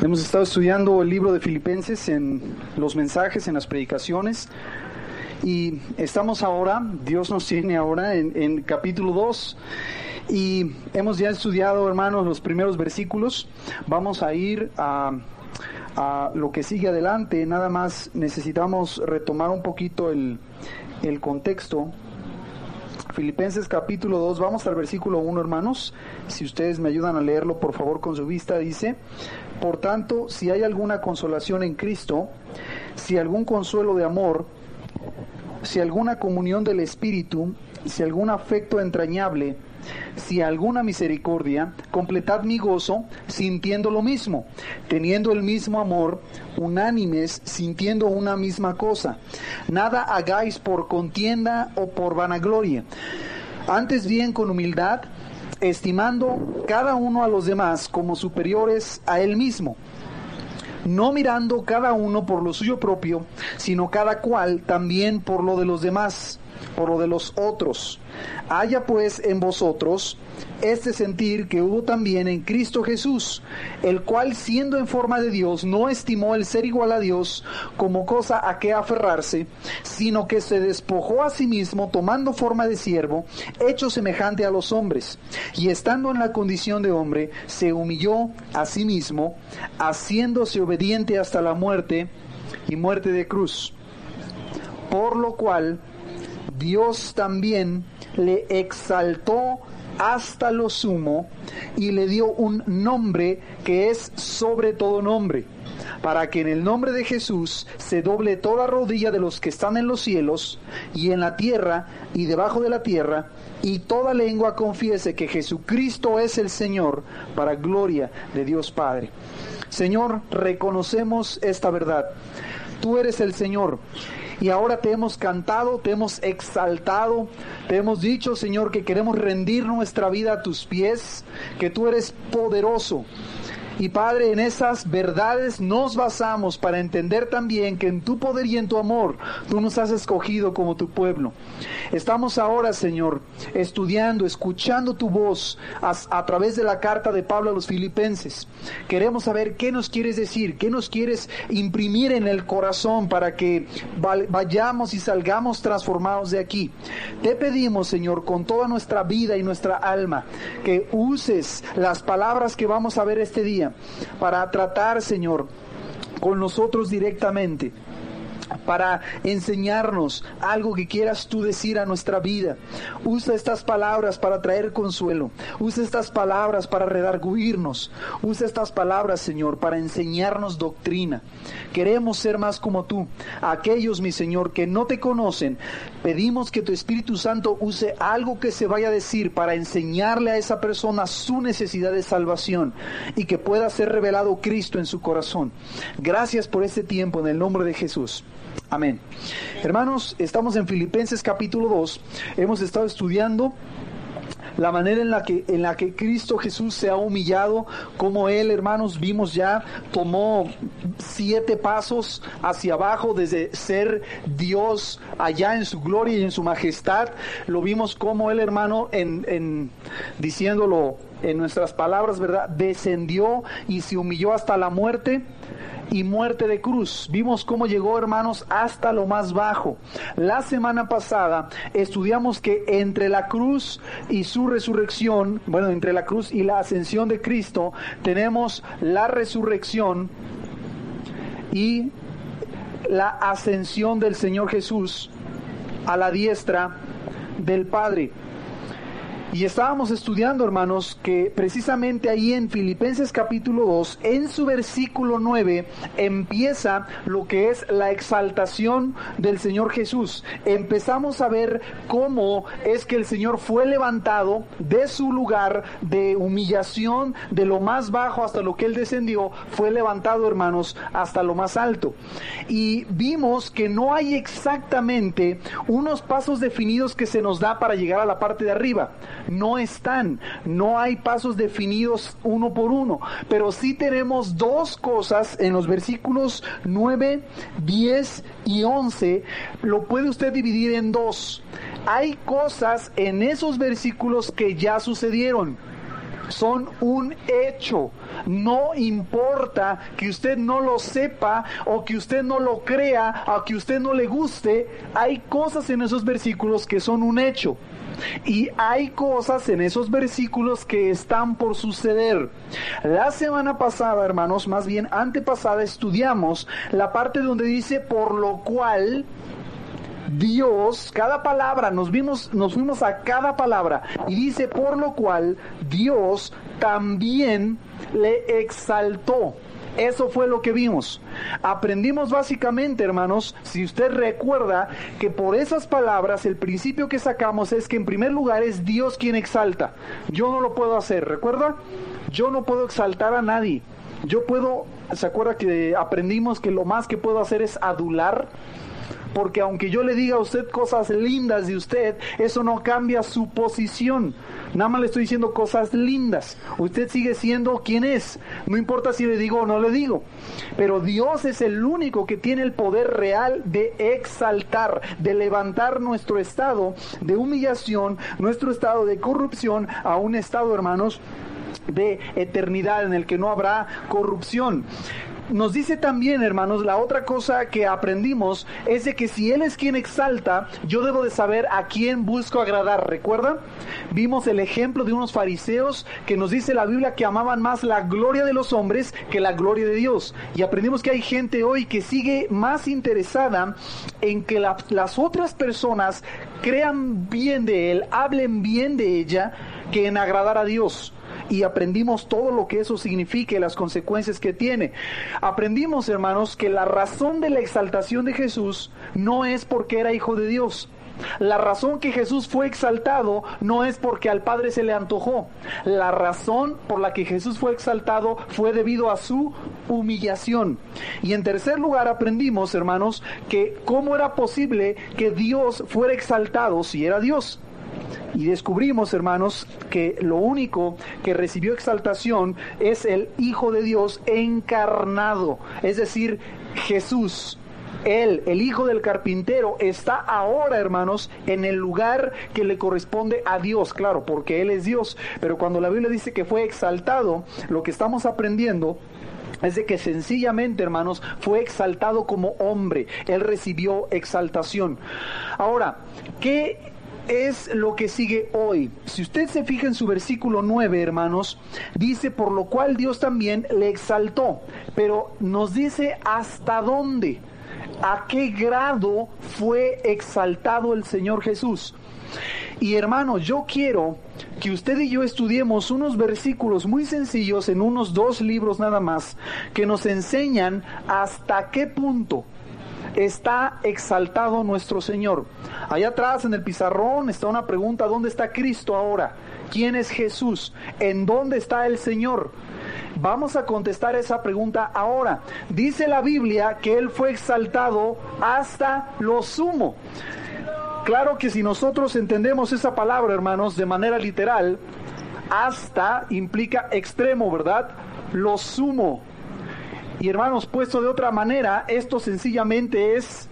Hemos estado estudiando el libro de Filipenses en los mensajes, en las predicaciones, y estamos ahora, Dios nos tiene ahora en capítulo 2, y hemos ya estudiado, hermanos, los primeros versículos. Vamos a ir a lo que sigue adelante. Nada más necesitamos retomar un poquito el contexto. Filipenses capítulo 2, vamos al versículo 1, hermanos. Si ustedes me ayudan a leerlo, por favor, con su vista, dice: por tanto, si hay alguna consolación en Cristo, si algún consuelo de amor, si alguna comunión del Espíritu, si algún afecto entrañable, si alguna misericordia, completad mi gozo, sintiendo lo mismo, teniendo el mismo amor, unánimes, sintiendo una misma cosa. Nada hagáis por contienda o por vanagloria, antes bien con humildad, estimando cada uno a los demás como superiores a él mismo, no mirando cada uno por lo suyo propio, sino cada cual también por lo de los demás, por lo de los otros. Haya pues en vosotros este sentir que hubo también en Cristo Jesús, el cual, siendo en forma de Dios, no estimó el ser igual a Dios como cosa a que aferrarse, sino que se despojó a sí mismo, tomando forma de siervo, hecho semejante a los hombres, y estando en la condición de hombre, se humilló a sí mismo, haciéndose obediente hasta la muerte, y muerte de cruz. Por lo cual Dios también le exaltó hasta lo sumo y le dio un nombre que es sobre todo nombre, para que en el nombre de Jesús se doble toda rodilla de los que están en los cielos y en la tierra y debajo de la tierra, y toda lengua confiese que Jesucristo es el Señor, para gloria de Dios Padre. Señor, reconocemos esta verdad. Tú eres el Señor. Y ahora te hemos cantado, te hemos exaltado, te hemos dicho, Señor, que queremos rendir nuestra vida a tus pies, que tú eres poderoso. Y Padre, en esas verdades nos basamos para entender también que en tu poder y en tu amor tú nos has escogido como tu pueblo. Estamos ahora, Señor, estudiando, escuchando tu voz a través de la carta de Pablo a los Filipenses. Queremos saber qué nos quieres decir, qué nos quieres imprimir en el corazón para que vayamos y salgamos transformados de aquí. Te pedimos, Señor, con toda nuestra vida y nuestra alma, que uses las palabras que vamos a ver este día para tratar, Señor, con nosotros directamente, para enseñarnos algo que quieras tú decir a nuestra vida. Usa estas palabras para traer consuelo. Usa estas palabras para redarguirnos. Usa estas palabras, Señor, para enseñarnos doctrina. Queremos ser más como tú. A aquellos, mi Señor, que no te conocen, pedimos que tu Espíritu Santo use algo que se vaya a decir para enseñarle a esa persona su necesidad de salvación y que pueda ser revelado Cristo en su corazón. Gracias por este tiempo, en el nombre de Jesús. Amén. Hermanos, estamos en Filipenses capítulo 2. Hemos estado estudiando la manera en la que Cristo Jesús se ha humillado, como Él, hermanos, vimos ya, tomó 7 pasos hacia abajo desde ser Dios allá en su gloria y en su majestad. Lo vimos como Él, hermano, diciéndolo en nuestras palabras, ¿verdad? Descendió y se humilló hasta la muerte y muerte de cruz. Vimos cómo llegó, hermanos, hasta lo más bajo. La semana pasada estudiamos que entre la cruz y su resurrección, entre la cruz y la ascensión de Cristo, tenemos la resurrección y la ascensión del Señor Jesús a la diestra del Padre. Y estábamos estudiando, hermanos, que precisamente ahí en Filipenses capítulo 2, en su versículo 9, empieza lo que es la exaltación del Señor Jesús. Empezamos a ver cómo es que el Señor fue levantado de su lugar de humillación, de lo más bajo hasta lo que Él descendió, fue levantado, hermanos, hasta lo más alto. Y vimos que no hay exactamente unos pasos definidos que se nos da para llegar a la parte de arriba. No hay pasos definidos uno por uno, pero sí tenemos 2 cosas en los versículos 9, 10 y 11, lo puede usted dividir en 2. Hay cosas en esos versículos que ya sucedieron, son un hecho. No importa que usted no lo sepa o que usted no lo crea o que usted no le guste, hay cosas en esos versículos que son un hecho. Y hay cosas en esos versículos que están por suceder. La semana pasada, hermanos, más bien antepasada, estudiamos la parte donde dice por lo cual Dios, cada palabra, nos fuimos a cada palabra y dice por lo cual Dios también le exaltó. Eso fue lo que vimos. Aprendimos básicamente, hermanos, si usted recuerda, que por esas palabras el principio que sacamos es que en primer lugar es Dios quien exalta. Yo no lo puedo hacer, ¿recuerda? Yo no puedo exaltar a nadie. ¿Se acuerda que aprendimos que lo más que puedo hacer es adular? Porque aunque yo le diga a usted cosas lindas de usted, eso no cambia su posición. Nada más le estoy diciendo cosas lindas. Usted sigue siendo quien es. No importa si le digo o no le digo. Pero Dios es el único que tiene el poder real de exaltar, de levantar nuestro estado de humillación, nuestro estado de corrupción a un estado, hermanos, de eternidad en el que no habrá corrupción. Nos dice también, hermanos, la otra cosa que aprendimos es de que si Él es quien exalta, yo debo de saber a quién busco agradar. ¿Recuerdan? Vimos el ejemplo de unos fariseos que nos dice la Biblia que amaban más la gloria de los hombres que la gloria de Dios. Y aprendimos que hay gente hoy que sigue más interesada en que las otras personas crean bien de Él, hablen bien de ella, que en agradar a Dios. Y aprendimos todo lo que eso significa y las consecuencias que tiene. Aprendimos, hermanos, que la razón de la exaltación de Jesús no es porque era hijo de Dios. La razón que Jesús fue exaltado no es porque al Padre se le antojó. La razón por la que Jesús fue exaltado fue debido a su humillación. Y en tercer lugar aprendimos, hermanos, que cómo era posible que Dios fuera exaltado si era Dios. Y descubrimos, hermanos, que lo único que recibió exaltación es el Hijo de Dios encarnado, es decir, Jesús. Él, el hijo del carpintero, está ahora, hermanos, en el lugar que le corresponde a Dios, claro, porque Él es Dios. Pero cuando la Biblia dice que fue exaltado, lo que estamos aprendiendo es de que sencillamente, hermanos, fue exaltado como hombre. Él recibió exaltación. Ahora, ¿qué es lo que sigue hoy? Si usted se fija en su versículo 9, hermanos, dice, por lo cual Dios también le exaltó, pero nos dice hasta dónde, a qué grado fue exaltado el Señor Jesús. Y hermanos, yo quiero que usted y yo estudiemos unos versículos muy sencillos en unos 2 libros nada más, que nos enseñan hasta qué punto está exaltado nuestro Señor. Allá atrás en el pizarrón está una pregunta: ¿dónde está Cristo ahora? ¿Quién es Jesús? ¿En dónde está el Señor? Vamos a contestar esa pregunta ahora. Dice la Biblia que Él fue exaltado hasta lo sumo. Claro que si nosotros entendemos esa palabra, hermanos, de manera literal, hasta implica extremo, ¿verdad? Lo sumo. Y hermanos, puesto de otra manera, esto sencillamente es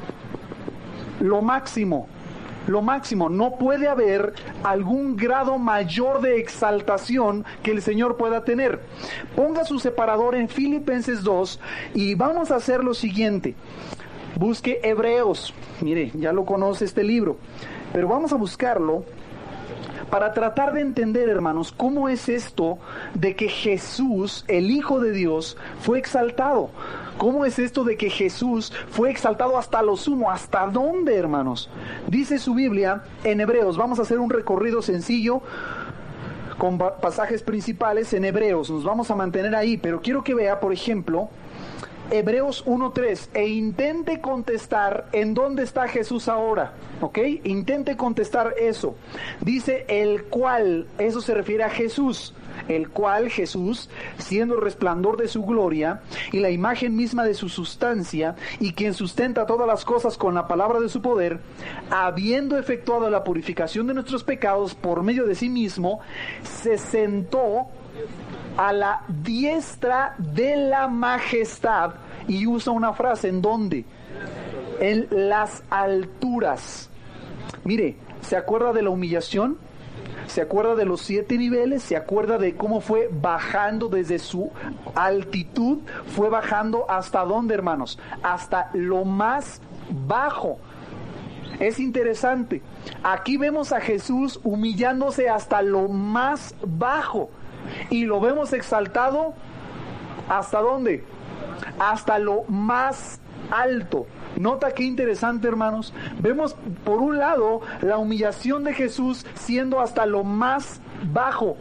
lo máximo. Lo máximo. No puede haber algún grado mayor de exaltación que el Señor pueda tener. Ponga su separador en Filipenses 2 y vamos a hacer lo siguiente. Busque Hebreos. Mire, ya lo conoce este libro, pero vamos a buscarlo para tratar de entender, hermanos, cómo es esto de que Jesús, el Hijo de Dios, fue exaltado. ¿Cómo es esto de que Jesús fue exaltado hasta lo sumo? ¿Hasta dónde, hermanos? Dice su Biblia en Hebreos. Vamos a hacer un recorrido sencillo con pasajes principales en Hebreos. Nos vamos a mantener ahí, pero quiero que vea, por ejemplo, Hebreos 1:3, e intente contestar en dónde está Jesús ahora, ¿ok? Intente contestar eso. Dice el cual, eso se refiere a Jesús, el cual Jesús, siendo el resplandor de su gloria y la imagen misma de su sustancia, y quien sustenta todas las cosas con la palabra de su poder, habiendo efectuado la purificación de nuestros pecados por medio de sí mismo, se sentó a la diestra de la majestad, y usa una frase, ¿en dónde? En las alturas. Mire, ¿se acuerda de la humillación? se acuerda de los 7 niveles, se acuerda de cómo fue bajando desde su altitud, fue bajando hasta dónde, hermanos, hasta lo más bajo. Es interesante, aquí vemos a Jesús humillándose hasta lo más bajo y lo vemos exaltado ¿hasta dónde? Hasta lo más alto. Nota qué interesante, hermanos. Vemos por un lado la humillación de Jesús siendo hasta lo más bajo.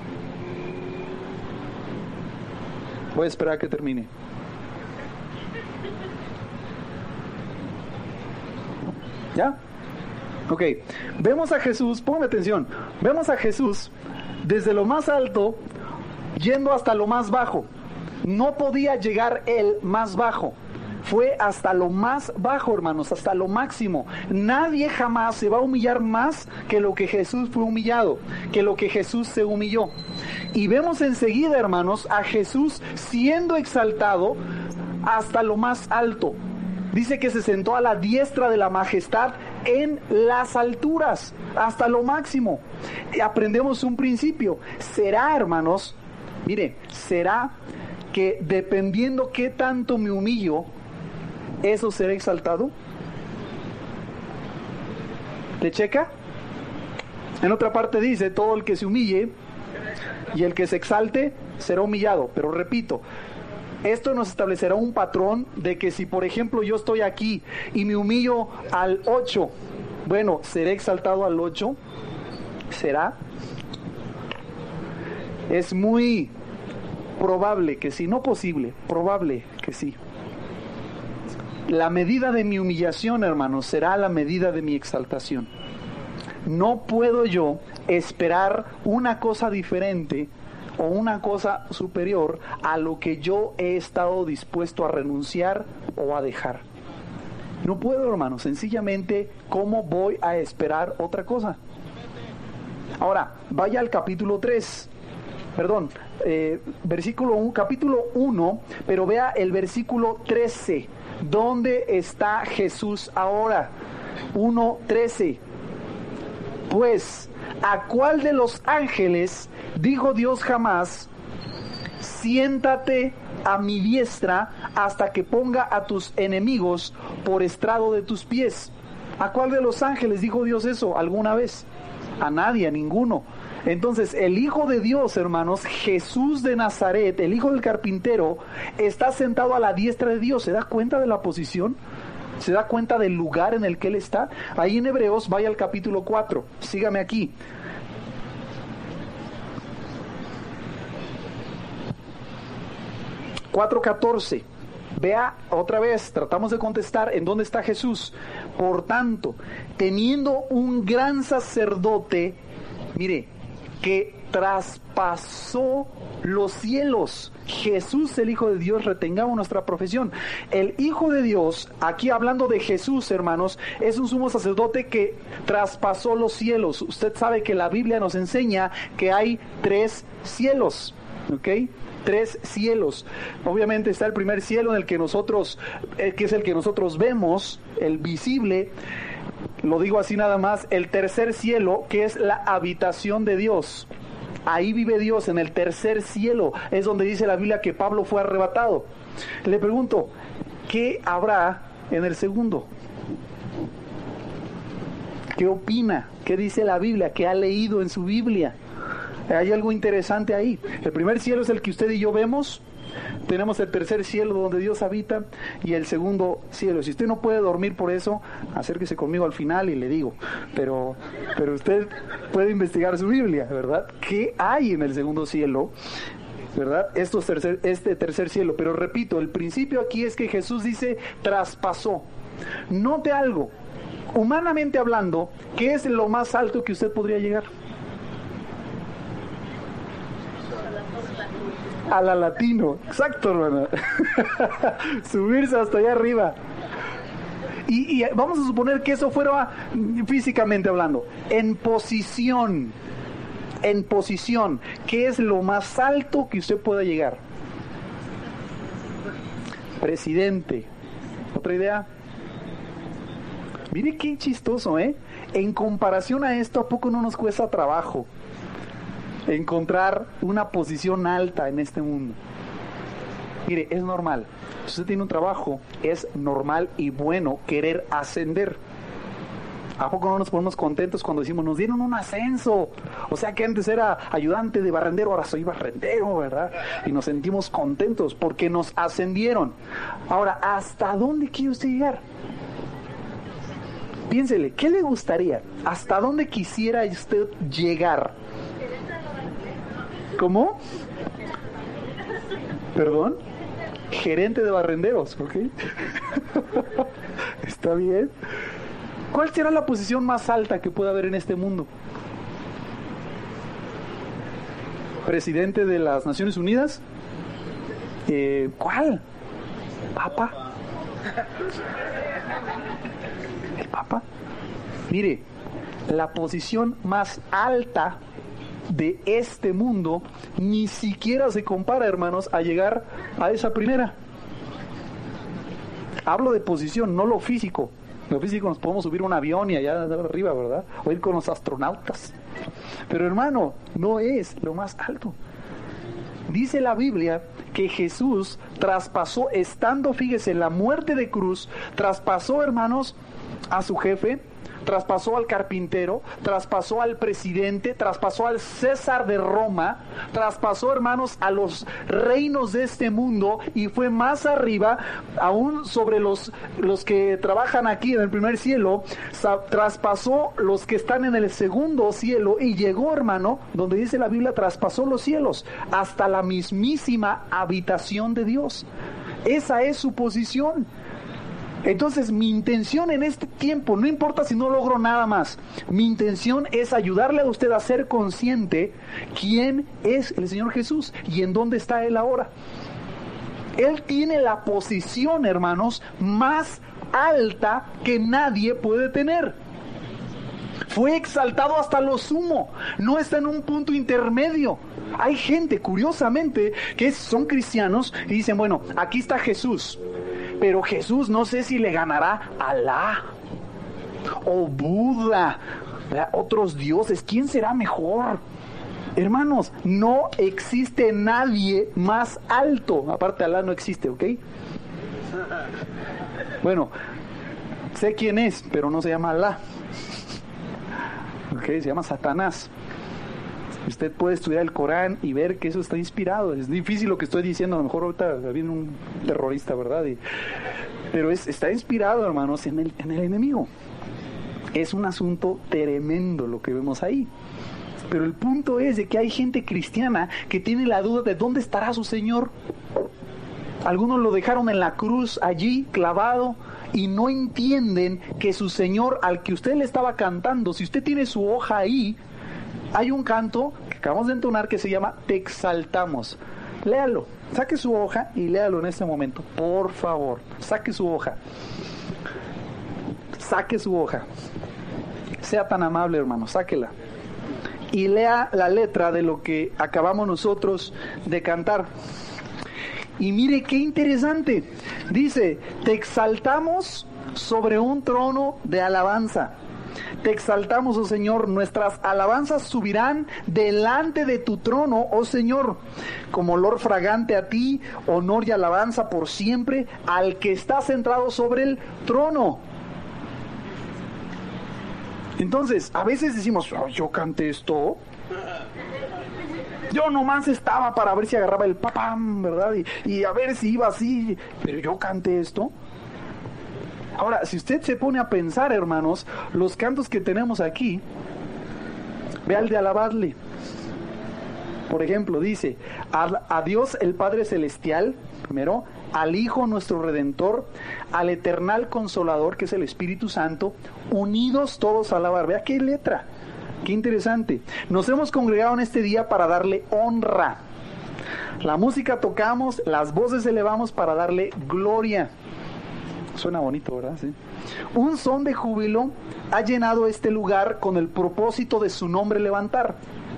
Voy a esperar a que termine. ¿Ya? Ok. Vemos a Jesús, ponme atención. Vemos a Jesús desde lo más alto yendo hasta lo más bajo. No podía llegar él más bajo. Fue hasta lo más bajo, hermanos, hasta lo máximo. Nadie jamás se va a humillar más que lo que Jesús fue humillado, que lo que Jesús se humilló. Y vemos enseguida, hermanos, a Jesús siendo exaltado hasta lo más alto. Dice que se sentó a la diestra de la majestad en las alturas, hasta lo máximo. Y aprendemos un principio. Será, hermanos, mire, será que dependiendo qué tanto me humillo, ¿eso será exaltado? ¿Le checa? En otra parte dice, todo el que se humille y el que se exalte será humillado. Pero repito, esto nos establecerá un patrón de que si por ejemplo yo estoy aquí y me humillo al 8, bueno, ¿seré exaltado al 8? ¿Será? Es muy probable que sí, no posible, probable que sí. La medida de mi humillación, hermanos, será la medida de mi exaltación. No puedo yo esperar una cosa diferente o una cosa superior a lo que yo he estado dispuesto a renunciar o a dejar. No puedo, hermanos, sencillamente, ¿cómo voy a esperar otra cosa? Ahora, vaya al capítulo 3. Perdón, capítulo 1, pero vea el versículo 13. ¿Dónde está Jesús ahora? 1:13. Pues, ¿a cuál de los ángeles dijo Dios jamás, siéntate a mi diestra hasta que ponga a tus enemigos por estrado de tus pies? ¿A cuál de los ángeles dijo Dios eso alguna vez? A nadie, a ninguno. Entonces, el Hijo de Dios, hermanos, Jesús de Nazaret, el Hijo del carpintero, está sentado a la diestra de Dios. ¿Se da cuenta de la posición? ¿Se da cuenta del lugar en el que Él está? Ahí en Hebreos, vaya al capítulo 4. Sígame aquí. (4:14) Vea otra vez, tratamos de contestar en dónde está Jesús. Por tanto, teniendo un gran sacerdote, mire, que traspasó los cielos. Jesús, el Hijo de Dios, retengamos nuestra profesión. El Hijo de Dios, aquí hablando de Jesús, hermanos, es un sumo sacerdote que traspasó los cielos. Usted sabe que la Biblia nos enseña que hay 3 cielos, ¿ok? 3 cielos. Obviamente está el primer cielo en el que nosotros, que es el que nosotros vemos, el visible. Lo digo así nada más. El tercer cielo, que es la habitación de Dios. Ahí vive Dios, en el tercer cielo. Es donde dice la Biblia que Pablo fue arrebatado. Le pregunto, ¿qué habrá en el segundo? ¿Qué opina? ¿Qué dice la Biblia? ¿Qué ha leído en su Biblia? Hay algo interesante ahí. El primer cielo es el que usted y yo vemos. Tenemos el tercer cielo donde Dios habita y el segundo cielo. Si usted no puede dormir por eso, acérquese conmigo al final y le digo. Pero usted puede investigar su Biblia, ¿verdad? ¿Qué hay en el segundo cielo? ¿Verdad? Este tercer cielo. Pero repito, el principio aquí es que Jesús dice traspasó. Note algo. Humanamente hablando, ¿qué es lo más alto que usted podría llegar? A la latino, exacto, hermano. Subirse hasta allá arriba. Y vamos a suponer que eso fuera físicamente hablando. En posición, ¿qué es lo más alto que usted pueda llegar? Presidente. ¿Otra idea? Mire qué chistoso, ¿eh? En comparación a esto, ¿a poco no nos cuesta trabajo encontrar una posición alta en este mundo. Mire, es normal. Si usted tiene un trabajo, es normal y bueno querer ascender. ¿A poco no nos ponemos contentos cuando decimos, nos dieron un ascenso? O sea que antes era ayudante de barrendero, ahora soy barrendero, ¿verdad? Y nos sentimos contentos porque nos ascendieron. Ahora, ¿hasta dónde quiere usted llegar? Piénsele, ¿qué le gustaría? ¿Hasta dónde quisiera usted llegar? ¿Cómo? ¿Perdón? Gerente de barrenderos, ¿ok? Está bien. ¿Cuál será la posición más alta que pueda haber en este mundo? ¿Presidente de las Naciones Unidas? ¿Cuál? ¿Papa? ¿El Papa? Mire, la posición más alta de este mundo ni siquiera se compara, hermanos, a llegar a esa primera. Hablo de posición, no lo físico. Lo físico nos podemos subir a un avión y allá arriba, ¿verdad? O ir con los astronautas. Pero hermano, no es lo más alto. Dice la Biblia que Jesús traspasó, estando, fíjese, en la muerte de cruz, traspasó, hermanos, a su jefe, traspasó al carpintero, traspasó al presidente, traspasó al César de Roma, traspasó, hermanos, a los reinos de este mundo y fue más arriba, aún sobre los que trabajan aquí en el primer cielo, traspasó los que están en el segundo cielo y llegó, hermano, donde dice la Biblia, traspasó los cielos hasta la mismísima habitación de Dios. Esa es su posición. Entonces mi intención en este tiempo, no importa si no logro nada más, mi intención es ayudarle a usted a ser consciente quién es el Señor Jesús y en dónde está Él ahora. Él tiene la posición, hermanos, más alta que nadie puede tener. Fue exaltado hasta lo sumo, no está en un punto intermedio. Hay gente, curiosamente, que son cristianos y dicen, bueno, aquí está Jesús. Pero Jesús no sé si le ganará a Alá o Buda, otros dioses. ¿Quién será mejor? Hermanos, no existe nadie más alto. Aparte, Alá no existe, ¿ok? Bueno, sé quién es, pero no se llama Alá. ¿Ok? Se llama Satanás. Usted puede estudiar el Corán y ver que eso está inspirado. Es difícil lo que estoy diciendo. A lo mejor ahorita viene un terrorista, ¿verdad? Pero está inspirado, hermanos, en el enemigo. Es un asunto tremendo lo que vemos ahí. Pero el punto es de que hay gente cristiana que tiene la duda de dónde estará su Señor. Algunos lo dejaron en la cruz allí, clavado, y no entienden que su Señor, al que usted le estaba cantando, si usted tiene su hoja ahí, hay un canto que acabamos de entonar que se llama Te exaltamos. Léalo, saque su hoja y léalo en este momento, por favor. Saque su hoja. Saque su hoja. Sea tan amable, hermano, sáquela. Y lea la letra de lo que acabamos nosotros de cantar. Y mire qué interesante. Dice, te exaltamos sobre un trono de alabanza. Te exaltamos, oh Señor, nuestras alabanzas subirán delante de tu trono, oh Señor, como olor fragante a ti, honor y alabanza por siempre al que está sentado sobre el trono. Entonces, a veces decimos, oh, yo canté esto. Yo nomás estaba para ver si agarraba el papam, ¿verdad? Y a ver si iba así, pero yo canté esto. Ahora, si usted se pone a pensar, hermanos, los cantos que tenemos aquí, vea el de alabarle. Por ejemplo, dice, a Dios el Padre Celestial, primero, al Hijo nuestro Redentor, al Eternal Consolador, que es el Espíritu Santo, unidos todos a alabar. Vea qué letra, qué interesante. Nos hemos congregado en este día para darle honra. La música tocamos, las voces elevamos para darle gloria. Suena bonito, ¿verdad? Sí. Un son de júbilo ha llenado este lugar con el propósito de su nombre levantar.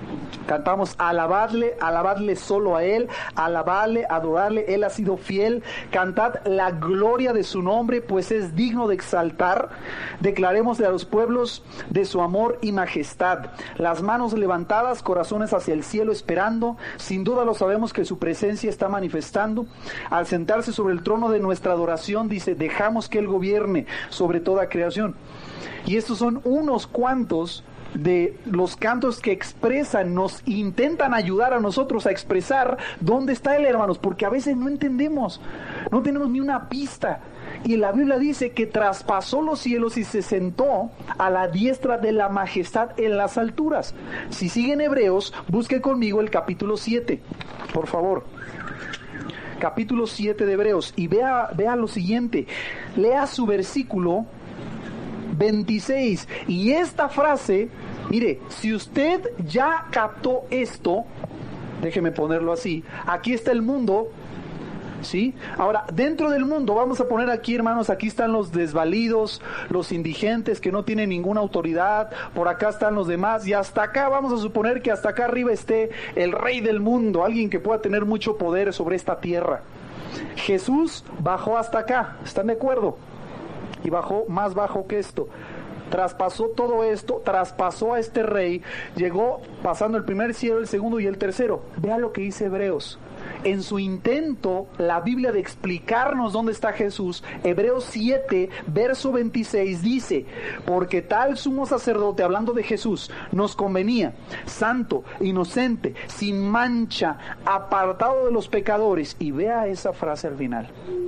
Cantamos alabadle, alabadle solo a Él, alabadle, adorarle, Él ha sido fiel. Cantad la gloria de su nombre, pues es digno de exaltar. Declarémosle a los pueblos de su amor y majestad. Las manos levantadas, corazones hacia el cielo esperando. Sin duda lo sabemos que su presencia está manifestando. Al sentarse sobre el trono de nuestra adoración, dice, dejamos que Él gobierne sobre toda creación. Y estos son unos cuantos de los cantos que expresan, nos intentan ayudar a nosotros a expresar dónde está Él, hermanos, porque a veces no entendemos, no tenemos ni una pista. Y la Biblia dice que traspasó los cielos y se sentó a la diestra de la majestad en las alturas. Si siguen Hebreos, busque conmigo el capítulo 7, por favor. Capítulo 7 de Hebreos, y vea lo siguiente, lea su versículo 26, y esta frase, mire, si usted ya captó esto, déjeme ponerlo así, aquí está el mundo, ¿sí? Ahora, dentro del mundo, vamos a poner aquí, hermanos, aquí están los desvalidos, los indigentes que no tienen ninguna autoridad, por acá están los demás, y hasta acá, vamos a suponer que hasta acá arriba esté el rey del mundo, alguien que pueda tener mucho poder sobre esta tierra. Jesús bajó hasta acá, ¿están de acuerdo? Y bajó más bajo que esto. Traspasó todo esto, traspasó a este rey, llegó pasando el primer cielo, el segundo y el tercero. Vea lo que dice Hebreos. En su intento, la Biblia de explicarnos dónde está Jesús, Hebreos 7, verso 26 dice, porque tal sumo sacerdote, hablando de Jesús, nos convenía, santo, inocente, sin mancha, apartado de los pecadores. Y vea esa frase al final.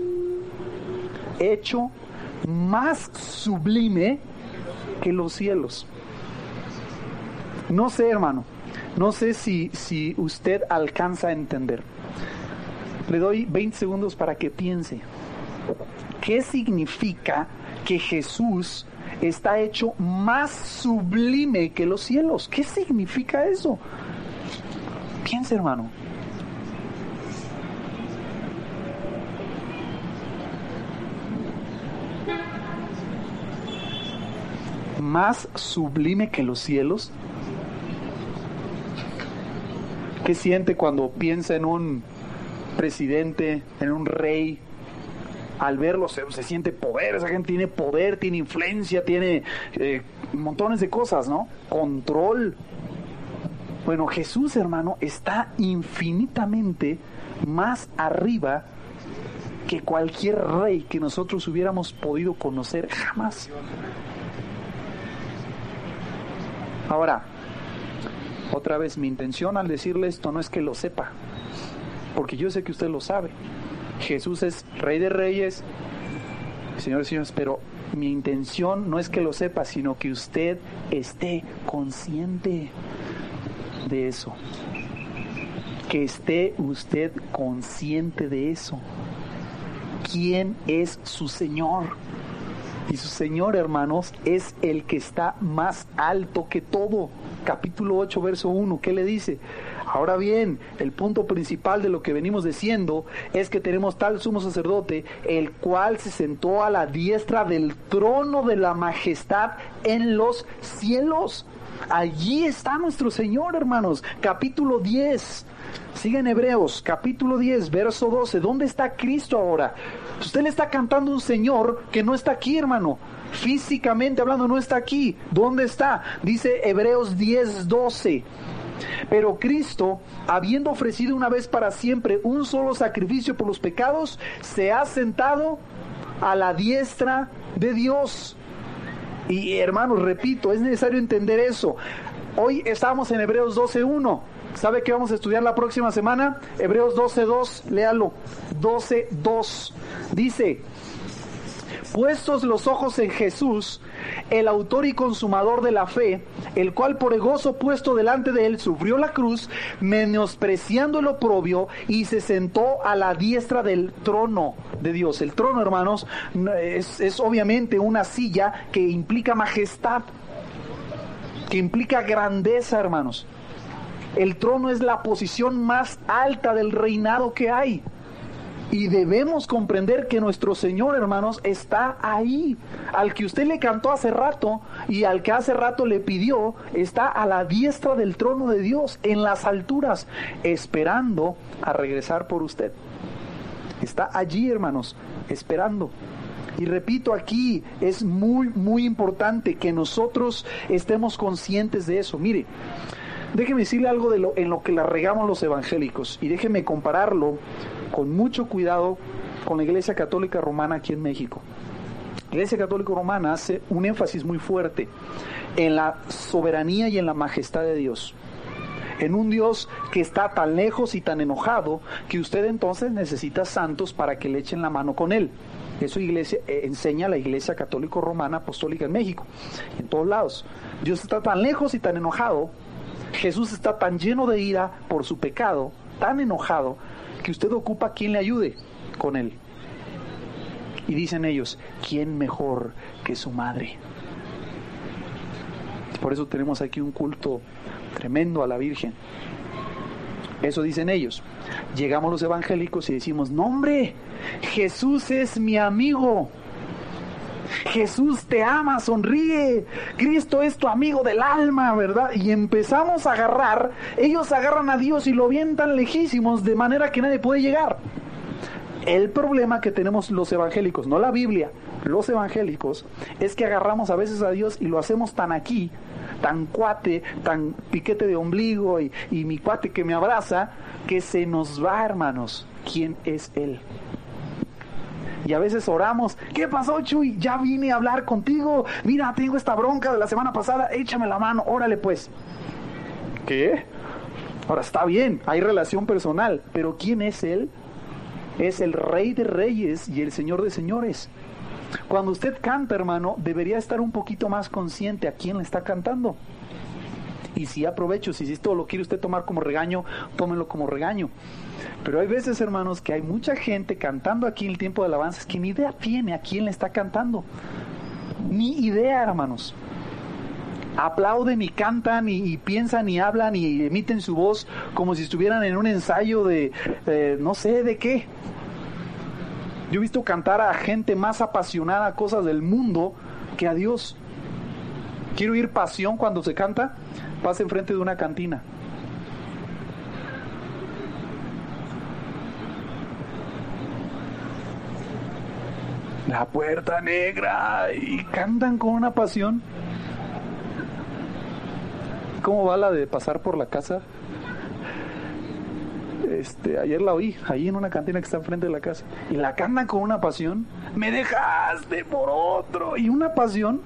Hecho más sublime que los cielos. No sé, hermano, no sé si usted alcanza a entender. Le doy 20 segundos para que piense. ¿Qué significa que Jesús está hecho más sublime que los cielos? ¿Qué significa eso? Piense, hermano. Más sublime que los cielos. ¿Qué siente cuando piensa en un presidente, en un rey? Al verlo se siente poder, esa gente tiene poder, tiene influencia, tiene montones de cosas, ¿no? Control. Bueno, Jesús, hermano, está infinitamente más arriba que cualquier rey que nosotros hubiéramos podido conocer jamás. Ahora, otra vez, mi intención al decirle esto no es que lo sepa, porque yo sé que usted lo sabe. Jesús es Rey de Reyes, Señores y señores, pero mi intención no es que lo sepa, sino que usted esté consciente de eso. Que esté usted consciente de eso. ¿Quién es su Señor? Y su Señor, hermanos, es el que está más alto que todo. Capítulo 8, verso 1, ¿qué le dice? Ahora bien, el punto principal de lo que venimos diciendo es que tenemos tal sumo sacerdote, el cual se sentó a la diestra del trono de la majestad en los cielos. Allí está nuestro Señor, hermanos. Capítulo 10. Sigan Hebreos, capítulo 10, verso 12. ¿Dónde está Cristo ahora? Usted le está cantando a un Señor que no está aquí, hermano. Físicamente hablando, no está aquí. ¿Dónde está? Dice Hebreos 10, 12. Pero Cristo, habiendo ofrecido una vez para siempre un solo sacrificio por los pecados, se ha sentado a la diestra de Dios. Y hermanos, repito, es necesario entender eso. Hoy estamos en Hebreos 12:1. ¿Sabe qué vamos a estudiar la próxima semana? Hebreos 12:2, léalo. 12:2. Dice: puestos los ojos en Jesús, el autor y consumador de la fe, el cual por el gozo puesto delante de él sufrió la cruz, menospreciando el oprobio, y se sentó a la diestra del trono de Dios. El trono, hermanos, es obviamente una silla que implica majestad, que implica grandeza, hermanos. El trono es la posición más alta del reinado que hay. Y debemos comprender que nuestro Señor, hermanos, está ahí. Al que usted le cantó hace rato y al que hace rato le pidió, está a la diestra del trono de Dios, en las alturas, esperando a regresar por usted. Está allí, hermanos, esperando. Y repito, aquí es muy, muy importante que nosotros estemos conscientes de eso. Mire, déjeme decirle algo en lo que la regamos los evangélicos, y déjeme compararlo con mucho cuidado con la Iglesia Católica Romana aquí en México. La Iglesia Católica Romana hace un énfasis muy fuerte en la soberanía y en la majestad de Dios. En un Dios que está tan lejos y tan enojado que usted entonces necesita santos para que le echen la mano con él. Eso enseña la Iglesia Católica Romana Apostólica en México, en todos lados. Dios está tan lejos y tan enojado, Jesús está tan lleno de ira por su pecado, tan enojado, que usted ocupa a quien le ayude con él. Y dicen ellos, ¿quién mejor que su madre? Por eso tenemos aquí un culto tremendo a la Virgen. Eso dicen ellos. Llegamos los evangélicos y decimos, no hombre, Jesús es mi amigo. Jesús te ama, sonríe. Cristo es tu amigo del alma, ¿verdad? Y empezamos a agarrar, ellos agarran a Dios y lo avientan lejísimos de manera que nadie puede llegar. El problema que tenemos los evangélicos, no la Biblia, los evangélicos, es que agarramos a veces a Dios y lo hacemos tan aquí, tan cuate, tan piquete de ombligo y mi cuate que me abraza, que se nos va, hermanos, quién es Él. Y a veces oramos, ¿qué pasó, Chuy? Ya vine a hablar contigo, mira, tengo esta bronca de la semana pasada, échame la mano, órale pues. ¿Qué? Ahora está bien, hay relación personal, pero ¿quién es Él? Es el Rey de Reyes y el Señor de Señores. Cuando usted canta, hermano, debería estar un poquito más consciente a quién le está cantando. Y si aprovecho, si esto lo quiere usted tomar como regaño, tómenlo como regaño. Pero hay veces, hermanos, que hay mucha gente cantando aquí en el tiempo de alabanzas que ni idea tiene a quién le está cantando. Ni idea, hermanos. Aplauden y cantan y piensan y hablan y emiten su voz como si estuvieran en un ensayo de no sé de qué. Yo he visto cantar a gente más apasionada a cosas del mundo que a Dios. Quiero oír pasión cuando se canta, pasa enfrente de una cantina. La puerta negra, y cantan con una pasión. ¿Cómo va la de pasar por la casa? Ayer la oí, ahí en una cantina que está enfrente de la casa. Y la cantan con una pasión. Me dejaste por otro. Y una pasión.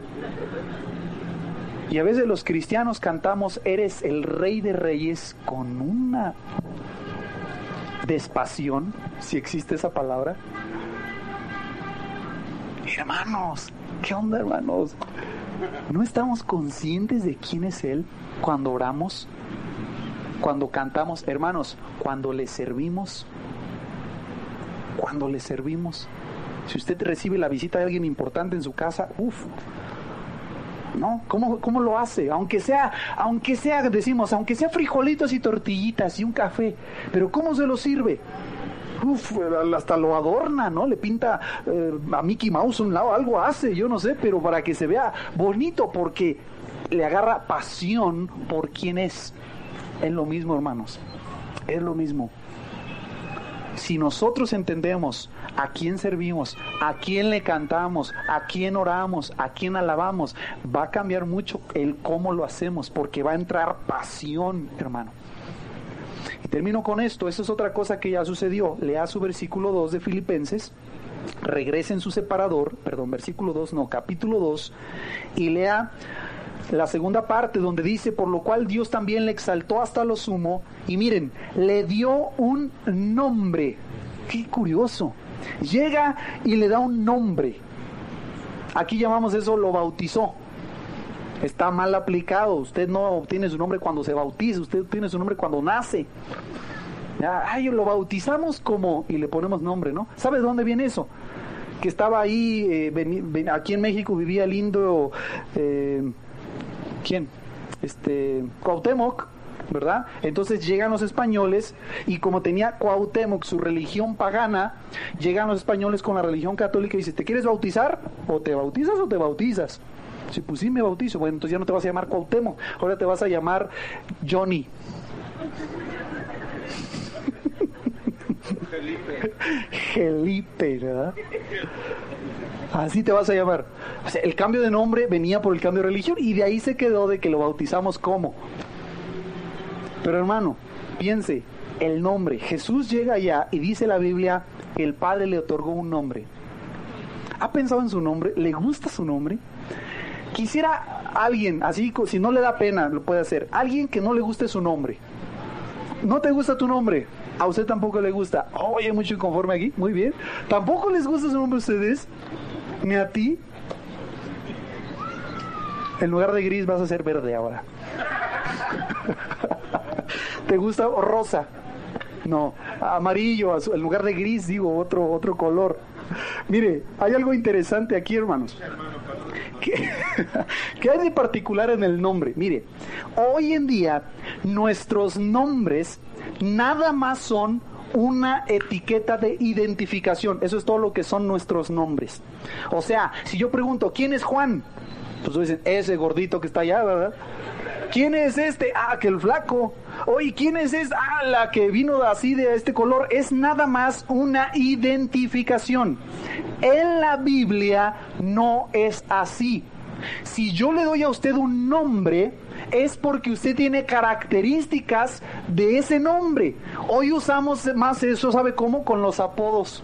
Y a veces los cristianos cantamos, eres el Rey de Reyes, con una despasión, si existe esa palabra. Hermanos, ¿qué onda, hermanos? ¿No estamos conscientes de quién es Él cuando oramos? Cuando cantamos, hermanos, cuando le servimos. Si usted recibe la visita de alguien importante en su casa, ¿no? ¿Cómo lo hace? Aunque sea, decimos, aunque sea frijolitos y tortillitas y un café, pero ¿cómo se lo sirve? Hasta lo adorna, ¿no? Le pinta a Mickey Mouse un lado, algo hace, yo no sé, pero para que se vea bonito, porque le agarra pasión por quién es. Es lo mismo, hermanos, es lo mismo. Si nosotros entendemos a quién servimos, a quién le cantamos, a quién oramos, a quién alabamos, va a cambiar mucho el cómo lo hacemos, porque va a entrar pasión, hermano. Y termino con esto. Esa es otra cosa que ya sucedió. Lea su versículo 2 de Filipenses, regrese en su separador, capítulo 2, y lea la segunda parte donde dice, por lo cual Dios también le exaltó hasta lo sumo, y miren, le dio un nombre. Qué curioso. Llega y le da un nombre. Aquí llamamos eso, lo bautizó. Está mal aplicado. Usted no obtiene su nombre cuando se bautiza, usted obtiene su nombre cuando nace. Lo bautizamos como, y le ponemos nombre, ¿no? ¿Sabe de dónde viene eso? Que estaba ahí, aquí en México vivía el indio, ¿quién? Cuauhtémoc, ¿verdad? Entonces llegan los españoles y como tenía Cuauhtémoc su religión pagana, llegan los españoles con la religión católica y dicen, ¿te quieres bautizar? O te bautizas o te bautizas. Sí, pues sí me bautizo. Bueno, entonces ya no te vas a llamar Cuauhtémoc, ahora te vas a llamar Johnny. Felipe, ¿verdad? Así te vas a llamar. O sea, el cambio de nombre venía por el cambio de religión y de ahí se quedó de que lo bautizamos como. Pero hermano, piense, el nombre. Jesús llega allá y dice la Biblia que el Padre le otorgó un nombre. ¿Ha pensado en su nombre? ¿Le gusta su nombre? Quisiera alguien, así si no le da pena, lo puede hacer. Alguien que no le guste su nombre. ¿No te gusta tu nombre? ¿A usted tampoco le gusta? Oye, hay mucho inconforme aquí. Muy bien. ¿Tampoco les gusta su nombre a ustedes? ¿Ni a ti? En lugar de gris vas a ser verde ahora. ¿Te gusta rosa? No, amarillo, azul, en lugar de gris digo otro color. Mire, hay algo interesante aquí, hermanos. ¿Qué hay de particular en el nombre? Mire, hoy en día nuestros nombres nada más son una etiqueta de identificación. Eso es todo lo que son nuestros nombres. O sea, si yo pregunto, ¿quién es Juan? Pues dicen, ese gordito que está allá, ¿verdad? ¿Quién es este? Ah, que el flaco. Oye, ¿quién es esta? Ah, la que vino así de este color. Es nada más una identificación. En la Biblia no es así. Si yo le doy a usted un nombre, es porque usted tiene características de ese nombre. Hoy usamos más eso, ¿sabe cómo? Con los apodos.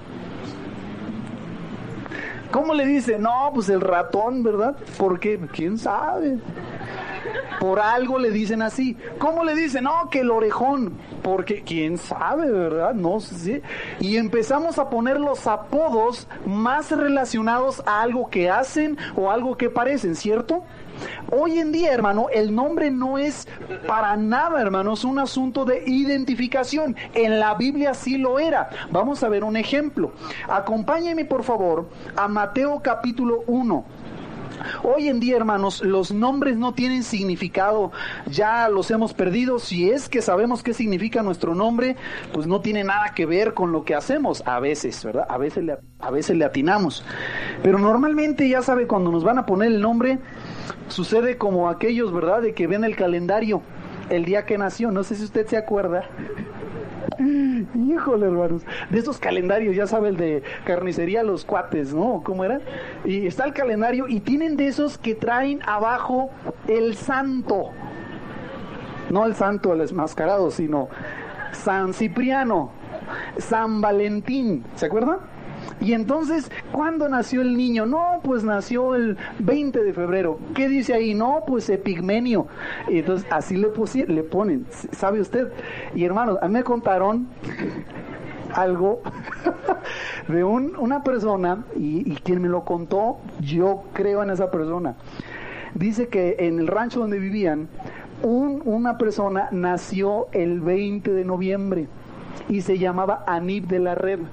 ¿Cómo le dice? No, pues el ratón, ¿verdad? ¿Por qué? ¿Quién sabe? Por algo le dicen así. ¿Cómo le dicen? No, que el orejón. Porque quién sabe, ¿verdad? No sé. Y empezamos a poner los apodos más relacionados a algo que hacen o algo que parecen, ¿cierto? Hoy en día, hermano, el nombre no es para nada, hermanos, un asunto de identificación. En la Biblia sí lo era. Vamos a ver un ejemplo. Acompáñenme, por favor, a Mateo capítulo 1. Hoy en día, hermanos, los nombres no tienen significado, ya los hemos perdido. Si es que sabemos qué significa nuestro nombre, pues no tiene nada que ver con lo que hacemos, a veces, ¿verdad? A veces le atinamos. Pero normalmente, ya sabe, cuando nos van a poner el nombre, sucede como aquellos, ¿verdad?, de que ven el calendario, el día que nació. No sé si usted se acuerda. Híjole, hermanos, de esos calendarios, ya sabe, el de carnicería Los Cuates, ¿no? ¿Cómo era? Y está el calendario y tienen de esos que traen abajo el santo, no el santo, el enmascarado, sino San Cipriano, San Valentín, ¿se acuerdan? Y entonces, ¿cuándo nació el niño? No, pues nació el 20 de febrero. ¿Qué dice ahí? No, pues Epigmenio. Y entonces así le ponen, ¿sabe usted? Y hermanos, a mí me contaron algo de una persona, y quien me lo contó, yo creo en esa persona. Dice que en el rancho donde vivían, una persona nació el 20 de noviembre y se llamaba Anib de la Red.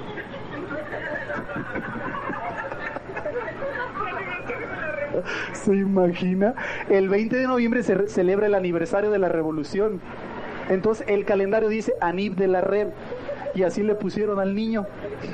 ¿Se imagina? El 20 de noviembre se celebra el aniversario de la revolución. Entonces el calendario dice Anib de la Red, y así le pusieron al niño.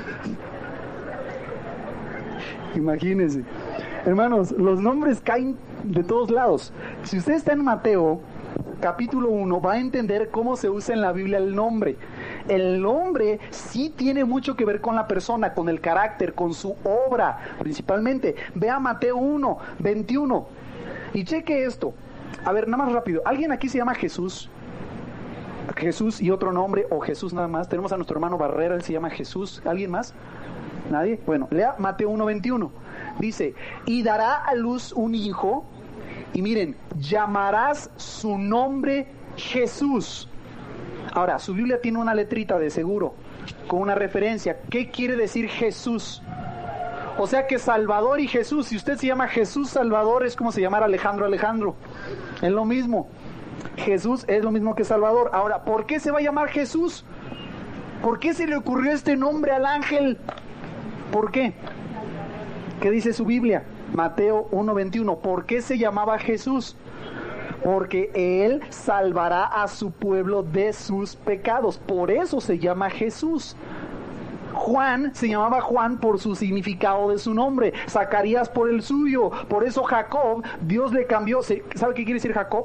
Imagínense. Hermanos, los nombres caen de todos lados. Si usted está en Mateo capítulo 1, va a entender cómo se usa en la Biblia el nombre. El nombre sí tiene mucho que ver con la persona, con el carácter, con su obra, principalmente. Vea Mateo 1, 21 y cheque esto. A ver, nada más rápido. ¿Alguien aquí se llama Jesús? Jesús y otro nombre, o Jesús nada más. Tenemos a nuestro hermano Barrera, él se llama Jesús. ¿Alguien más? ¿Nadie? Bueno, lea Mateo 1, 21. Dice, y dará a luz un hijo, y miren, llamarás su nombre Jesús. Ahora, su Biblia tiene una letrita de seguro, con una referencia. ¿Qué quiere decir Jesús? O sea que Salvador y Jesús, si usted se llama Jesús Salvador, es como se llamara Alejandro. Es lo mismo. Jesús es lo mismo que Salvador. Ahora, ¿por qué se va a llamar Jesús? ¿Por qué se le ocurrió este nombre al ángel? ¿Por qué? ¿Qué dice su Biblia? Mateo 1:21. ¿Por qué se llamaba Jesús? porque Él salvará a su pueblo de sus pecados. Por eso se llama Jesús. Juan se llamaba Juan por su significado de su nombre, Zacarías por el suyo. Por eso Jacob, Dios le cambió. ¿Sabe qué quiere decir Jacob?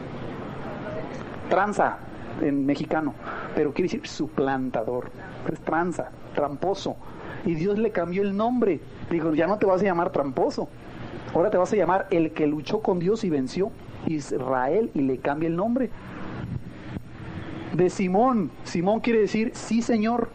Tranza en mexicano, pero quiere decir suplantador. Es tranza, tramposo. Y Dios le cambió el nombre. Dijo, ya no te vas a llamar tramposo, ahora te vas a llamar el que luchó con Dios y venció, Israel, y le cambia el nombre. De Simón, Simón quiere decir sí señor.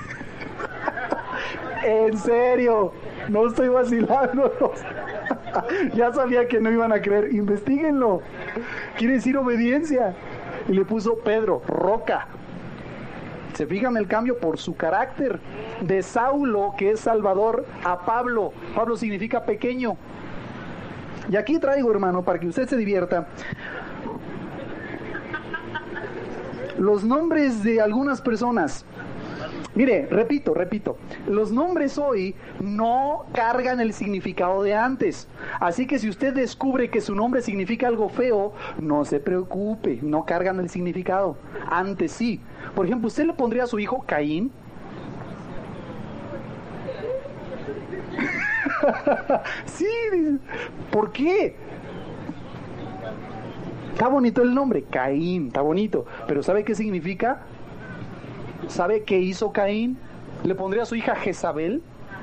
En serio, no estoy vacilando. Ya sabía que no iban a creer, investíguenlo. Quiere decir obediencia. Y le puso Pedro, roca. Se fijan el cambio por su carácter. De Saulo, que es Salvador, a Pablo. Pablo significa pequeño. Y aquí traigo, hermano, para que usted se divierta, los nombres de algunas personas. Mire, repito, los nombres hoy no cargan el significado de antes. Así que si usted descubre que su nombre significa algo feo, no se preocupe, no cargan el significado. Antes sí. Por ejemplo, ¿usted le pondría a su hijo Caín? Sí, ¿por qué? Está bonito el nombre, Caín, está bonito, pero ¿sabe qué significa? ¿Sabe qué hizo Caín? ¿Le pondría a su hija Jezabel?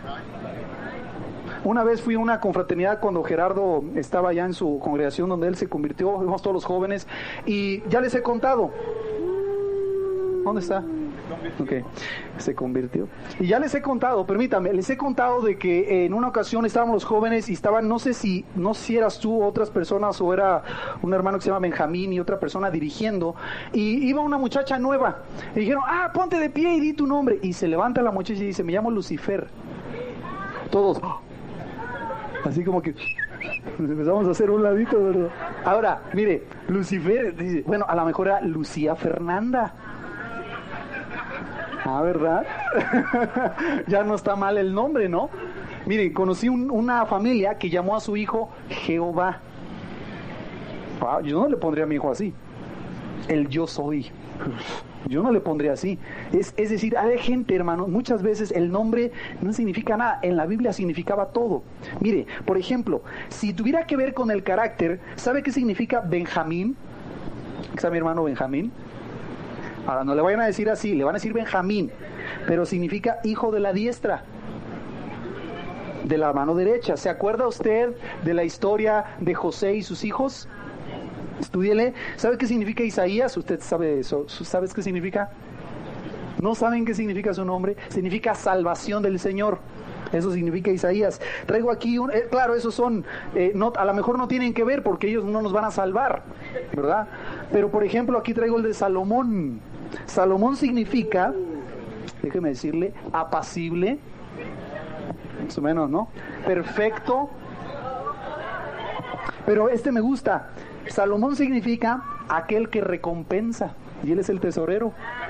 Una vez fui a una confraternidad cuando Gerardo estaba allá en su congregación donde él se convirtió, fuimos todos los jóvenes, y ya les he contado. ¿Dónde está? Ok, se convirtió. Y ya les he contado, permítame, les he contado de que en una ocasión estábamos los jóvenes y estaban, no sé si eras tú o otras personas, o era un hermano que se llama Benjamín y otra persona dirigiendo, y iba una muchacha nueva, y dijeron, ponte de pie y di tu nombre, y se levanta la muchacha y dice, me llamo Lucifer. Todos, así como que nos empezamos a hacer un ladito, ¿verdad? Ahora, mire, Lucifer, dice, bueno, a lo mejor era Lucía Fernanda. ¿Verdad? Ya no está mal el nombre, ¿no? Miren, conocí una familia que llamó a su hijo Jehová. Yo no le pondría a mi hijo así. El yo soy. Yo no le pondría así. Es decir, hay gente, hermano, muchas veces el nombre no significa nada. En la Biblia significaba todo. Mire, por ejemplo, si tuviera que ver con el carácter, ¿sabe qué significa Benjamín? ¿Sabe mi hermano Benjamín? Ahora no le vayan a decir así, le van a decir Benjamín, pero significa hijo de la diestra, de la mano derecha. ¿Se acuerda usted de la historia de José y sus hijos? Estúdiele. ¿Sabe qué significa Isaías? ¿Usted sabe eso? ¿Sabes qué significa? ¿No saben qué significa su nombre? Significa salvación del Señor. Eso significa Isaías. Traigo aquí, claro, esos son, a lo mejor no tienen que ver porque ellos no nos van a salvar, ¿verdad? Pero por ejemplo aquí traigo el de Salomón. Salomón significa, déjeme decirle, apacible, más o menos, ¿no? Perfecto. Pero me gusta. Salomón significa aquel que recompensa, y él es el tesorero.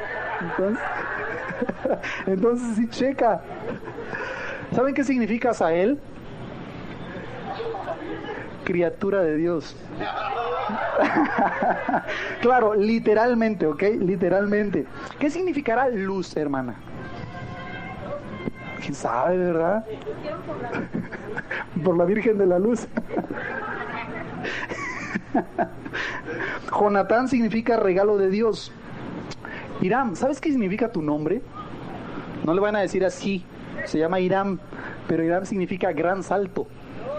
Entonces sí, checa. ¿Saben qué significa Asael? Criatura de Dios. Claro, literalmente, ¿ok? Literalmente. ¿Qué significará luz, hermana? ¿Quién sabe, verdad? Por la Virgen de la Luz. Jonatán significa regalo de Dios. Hiram, ¿sabes qué significa tu nombre? No le van a decir así. Se llama Hiram, pero Hiram significa gran salto.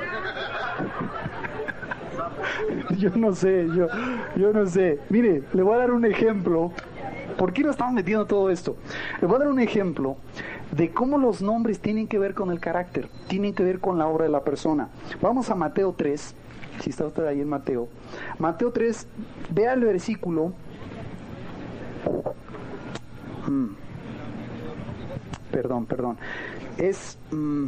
Yo no sé. Mire, le voy a dar un ejemplo. ¿Por qué nos estamos metiendo todo esto? Le voy a dar un ejemplo de cómo los nombres tienen que ver con el carácter, tienen que ver con la obra de la persona. Vamos a Mateo 3, si está usted ahí en Mateo. Mateo 3, vea el versículo. Perdón. Es...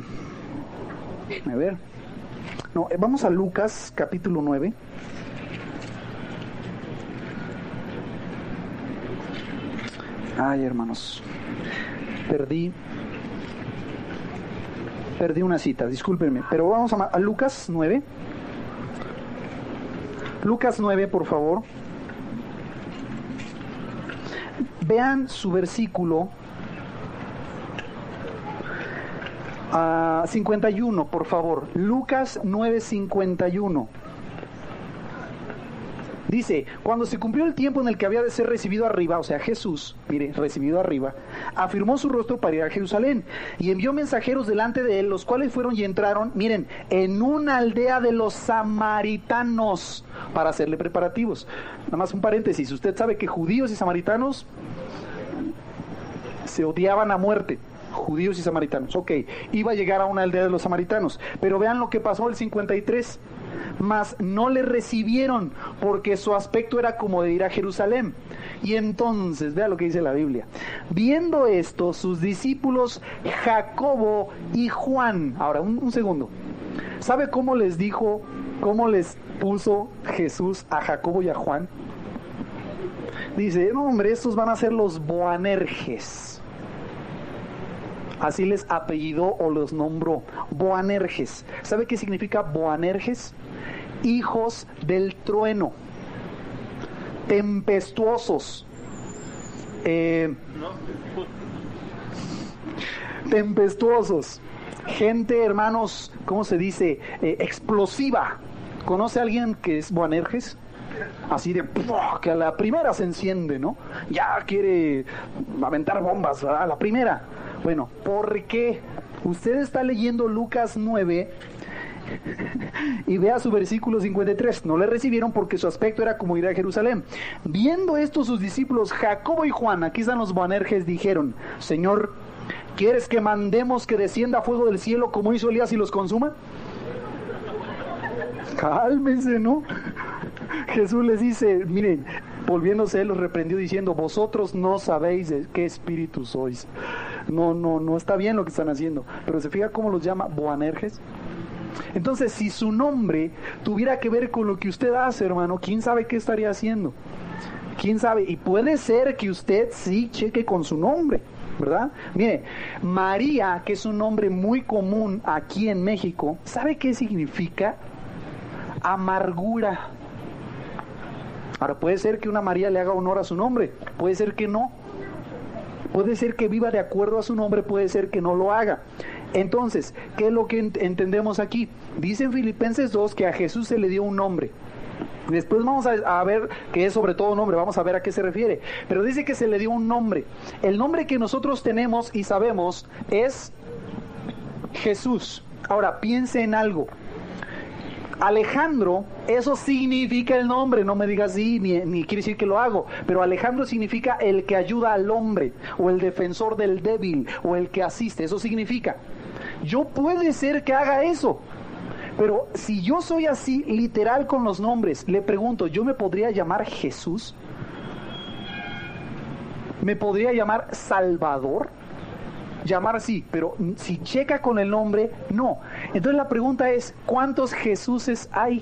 a ver. No, vamos a Lucas, capítulo 9. Ay, hermanos. Perdí una cita, discúlpenme. Pero vamos a Lucas 9. Lucas 9, por favor. Vean su versículo 51, por favor. Lucas 9:51. Dice, cuando se cumplió el tiempo en el que había de ser recibido arriba, o sea, Jesús, mire, recibido arriba, afirmó su rostro para ir a Jerusalén y envió mensajeros delante de él, los cuales fueron y entraron, miren, en una aldea de los samaritanos para hacerle preparativos. Nada más un paréntesis, usted sabe que judíos y samaritanos se odiaban a muerte. Judíos y samaritanos, ok, iba a llegar a una aldea de los samaritanos, pero vean lo que pasó el 53, mas no le recibieron porque su aspecto era como de ir a Jerusalén. Y entonces, vea lo que dice la Biblia, viendo esto, sus discípulos Jacobo y Juan, ahora un segundo, ¿sabe cómo les dijo, cómo les puso Jesús a Jacobo y a Juan? Dice, no hombre, estos van a ser los Boanerges. Así les apellidó o los nombró, Boanerges. ¿Sabe qué significa Boanerges? Hijos del trueno, tempestuosos, tempestuosos, gente, hermanos, ¿cómo se dice? Explosiva. ¿Conoce a alguien que es Boanerges? Así de que a la primera se enciende, ¿no? Ya quiere aventar bombas, ¿verdad? A la primera. Bueno, ¿por qué? Usted está leyendo Lucas 9 y vea su versículo 53. No le recibieron porque su aspecto era como ir a Jerusalén. Viendo esto, sus discípulos Jacobo y Juan, aquí están los Boanerges, dijeron, Señor, ¿quieres que mandemos que descienda fuego del cielo como hizo Elías y los consuma? Cálmense, ¿no? Jesús les dice, miren, volviéndose, él los reprendió diciendo, vosotros no sabéis de qué espíritu sois. No está bien lo que están haciendo. Pero se fija cómo los llama Boanerges. Entonces, si su nombre tuviera que ver con lo que usted hace, hermano, ¿quién sabe qué estaría haciendo? ¿Quién sabe? Y puede ser que usted sí cheque con su nombre, ¿verdad? Mire, María, que es un nombre muy común aquí en México, ¿sabe qué significa? Amargura. Ahora, puede ser que una María le haga honor a su nombre, puede ser que no. Puede ser que viva de acuerdo a su nombre, puede ser que no lo haga. Entonces, ¿qué es lo que entendemos aquí? Dice en Filipenses 2 que a Jesús se le dio un nombre. Después vamos a ver que es sobre todo nombre, vamos a ver a qué se refiere. Pero dice que se le dio un nombre. El nombre que nosotros tenemos y sabemos es Jesús. Ahora, piense en algo. Alejandro, eso significa el nombre, no me digas sí, ni quiere decir que lo hago, pero Alejandro significa el que ayuda al hombre, o el defensor del débil, o el que asiste, eso significa. Yo puede ser que haga eso, pero si yo soy así, literal con los nombres, le pregunto, ¿yo me podría llamar Jesús? ¿Me podría llamar Salvador? Llamar sí, pero si checa con el nombre, no. Entonces la pregunta es, ¿cuántos Jesuses hay?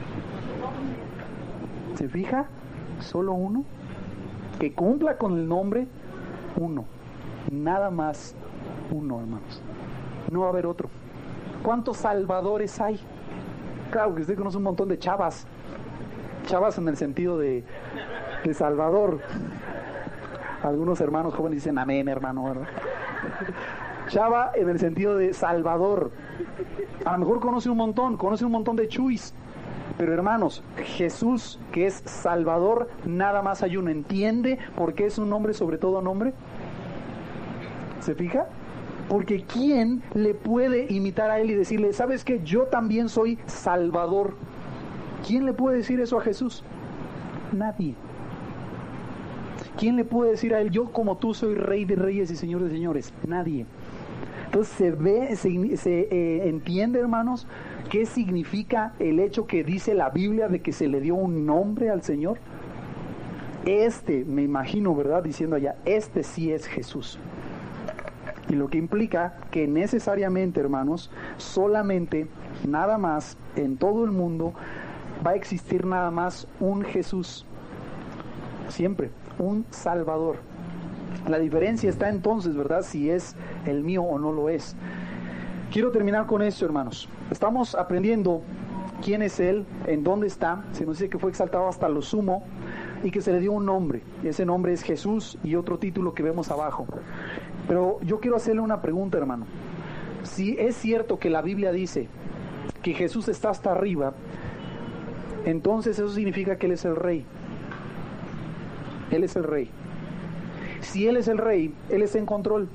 ¿Se fija? Solo uno. Que cumpla con el nombre, uno. Nada más uno, hermanos. No va a haber otro. ¿Cuántos salvadores hay? Claro que usted conoce un montón de chavas. Chavas en el sentido de Salvador. Algunos hermanos jóvenes dicen amén, hermano, ¿verdad? Chava en el sentido de Salvador. A lo mejor conoce un montón de chuis. Pero hermanos, Jesús, que es Salvador, nada más hay uno. ¿Entiende por qué es un nombre sobre todo nombre? ¿Se fija? Porque ¿quién le puede imitar a él y decirle, ¿sabes qué? Yo también soy Salvador. ¿Quién le puede decir eso a Jesús? Nadie. ¿Quién le puede decir a él, yo como tú soy Rey de Reyes y Señor de Señores? Nadie. Entonces se entiende, hermanos, qué significa el hecho que dice la Biblia de que se le dio un nombre al Señor. Me imagino, ¿verdad? Diciendo allá, sí es Jesús. Y lo que implica que necesariamente, hermanos, solamente, nada más, en todo el mundo, va a existir nada más un Jesús. Siempre. Un Salvador. La diferencia está entonces, ¿verdad? Si es el mío o no lo es. Quiero terminar con esto, hermanos. Estamos aprendiendo quién es Él, en dónde está. Se nos dice que fue exaltado hasta lo sumo y que se le dio un nombre. Ese nombre es Jesús y otro título que vemos abajo. Pero yo quiero hacerle una pregunta, hermano. Si es cierto que la Biblia dice que Jesús está hasta arriba, entonces eso significa que Él es el Rey. Él es el Rey. Si Él es el Rey, Él está en control.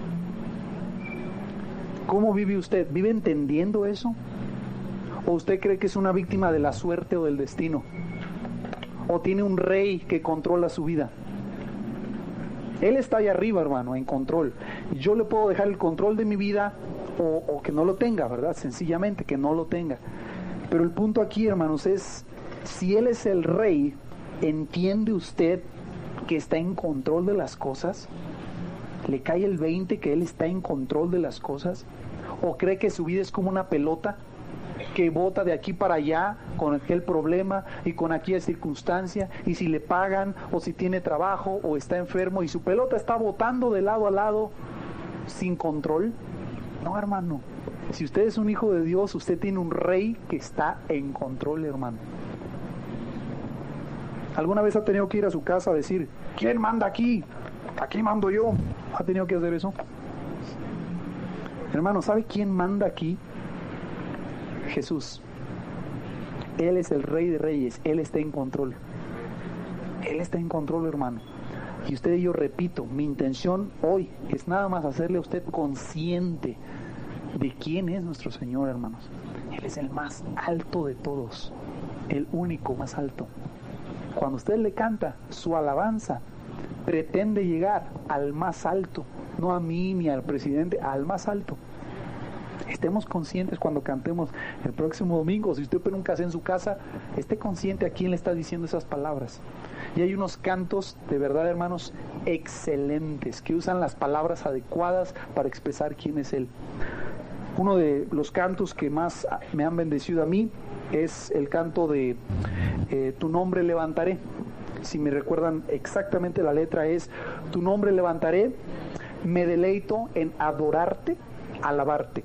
¿Cómo vive usted? ¿Vive entendiendo eso? ¿O usted cree que es una víctima de la suerte o del destino? ¿O tiene un rey que controla su vida? Él está ahí arriba, hermano, en control. Yo le puedo dejar el control de mi vida o que no lo tenga, ¿verdad? Sencillamente que no lo tenga. Pero el punto aquí, hermanos, es si Él es el Rey, ¿entiende usted que está en control de las cosas? ¿Le cae el 20 que Él está en control de las cosas? ¿O cree que su vida es como una pelota que bota de aquí para allá con aquel problema y con aquella circunstancia, y si le pagan o si tiene trabajo o está enfermo y su pelota está botando de lado a lado sin control? No, hermano. Si usted es un hijo de Dios, usted tiene un Rey que está en control, hermano. ¿Alguna vez ha tenido que ir a su casa a decir, ¿quién manda aquí? Aquí mando yo. ¿Ha tenido que hacer eso? Hermano, ¿sabe quién manda aquí? Jesús. Él es el Rey de Reyes. Él está en control. Él está en control, hermano. Y usted y yo, repito, mi intención hoy es nada más hacerle a usted consciente de quién es nuestro Señor, hermanos. Él es el más alto de todos. El único más alto. Cuando usted le canta su alabanza, pretende llegar al más alto, no a mí ni al presidente, al más alto. Estemos conscientes cuando cantemos el próximo domingo. Si usted nunca hace en su casa, esté consciente a quién le está diciendo esas palabras. Y hay unos cantos, de verdad, hermanos, excelentes, que usan las palabras adecuadas para expresar quién es Él. Uno de los cantos que más me han bendecido a mí es el canto de Tu nombre levantaré. Si me recuerdan exactamente la letra, es Tu nombre levantaré, me deleito en adorarte, alabarte.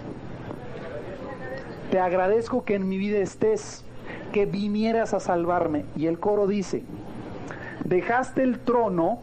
Te agradezco que en mi vida estés, que vinieras a salvarme. Y el coro dice, dejaste el trono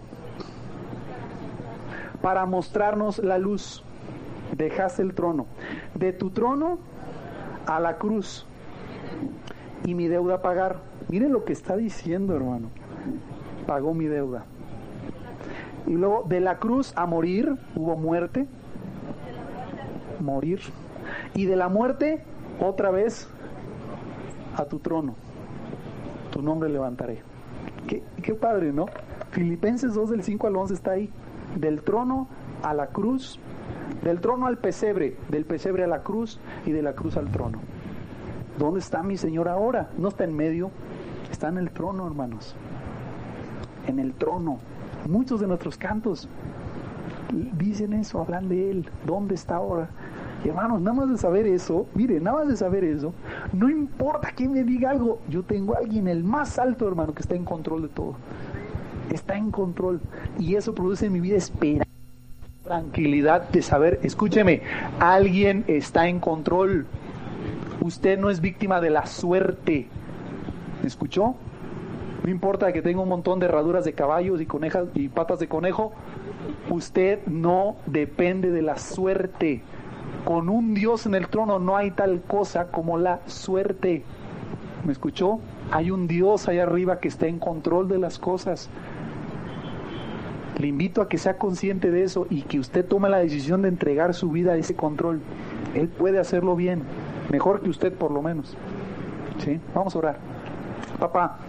para mostrarnos la luz. Dejaste el trono. De tu trono a la cruz y mi deuda pagar. Miren lo que está diciendo, hermano. Pagó mi deuda. Y luego de la cruz a morir, hubo muerte. Morir. Y de la muerte, otra vez, a tu trono. Tu nombre levantaré. Qué padre, ¿no? Filipenses 2 del 5 al 11 está ahí. Del trono a la cruz, del trono al pesebre, del pesebre a la cruz y de la cruz al trono. ¿Dónde está mi Señor ahora? No está en medio, está en el trono, hermanos. En el trono. Muchos de nuestros cantos dicen eso, hablan de Él. ¿Dónde está ahora? Y hermanos, nada más de saber eso, mire, nada más de saber eso, no importa quién me diga algo, yo tengo a alguien, el más alto, hermano, que está en control de todo. Está en control. Y eso produce en mi vida esperanza, tranquilidad de saber, escúcheme, alguien está en control. Usted no es víctima de la suerte. ¿Me escuchó? No importa que tenga un montón de herraduras de caballos y conejas y patas de conejo, usted no depende de la suerte. Con un Dios en el trono no hay tal cosa como la suerte. ¿Me escuchó? Hay un Dios allá arriba que está en control de las cosas. Le invito a que sea consciente de eso y que usted tome la decisión de entregar su vida a ese control. Él puede hacerlo bien, mejor que usted por lo menos. ¿Sí? Vamos a orar. Papá,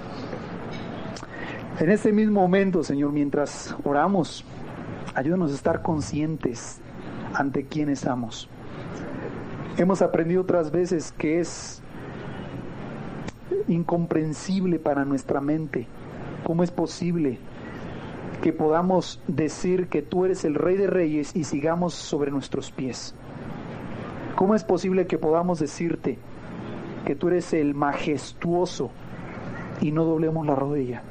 en este mismo momento, Señor, mientras oramos, ayúdanos a estar conscientes ante quién estamos. Hemos aprendido otras veces que es incomprensible para nuestra mente. ¿Cómo es posible que podamos decir que tú eres el Rey de Reyes y sigamos sobre nuestros pies? ¿Cómo es posible que podamos decirte que tú eres el majestuoso y no doblemos la rodilla?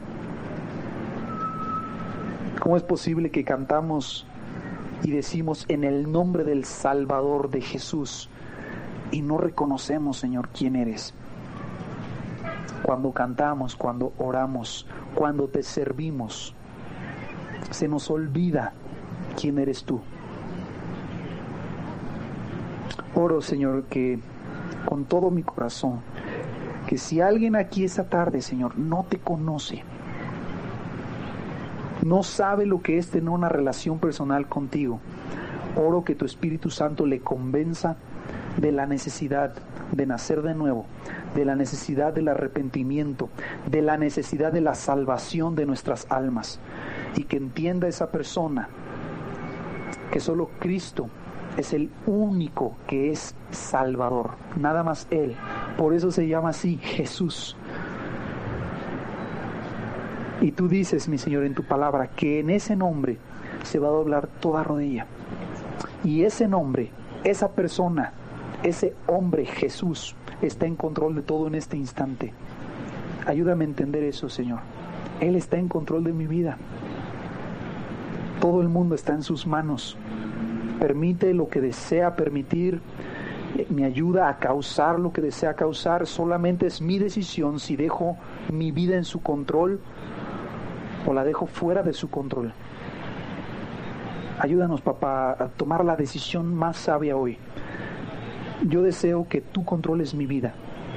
¿Cómo es posible que cantamos y decimos en el nombre del Salvador de Jesús y no reconocemos, Señor, quién eres. Cuando cantamos, cuando oramos, cuando te servimos, se nos olvida quién eres tú. Oro, Señor, que con todo mi corazón, que si alguien aquí esta tarde, Señor, no te conoce, no sabe lo que es tener una relación personal contigo, oro que tu Espíritu Santo le convenza de la necesidad de nacer de nuevo, de la necesidad del arrepentimiento, de la necesidad de la salvación de nuestras almas, y que entienda esa persona que solo Cristo es el único que es Salvador, nada más Él. Por eso se llama así, Jesús. Y tú dices, mi Señor, en tu palabra, que en ese nombre se va a doblar toda rodilla. Y ese nombre, esa persona, ese hombre, Jesús, está en control de todo en este instante. Ayúdame a entender eso, Señor. Él está en control de mi vida. Todo el mundo está en sus manos. Permite lo que desea permitir, me ayuda a causar lo que desea causar. Solamente es mi decisión si dejo mi vida en su control o la dejo fuera de su control. Ayúdanos, papá, a tomar la decisión más sabia hoy. Yo deseo que tú controles mi vida.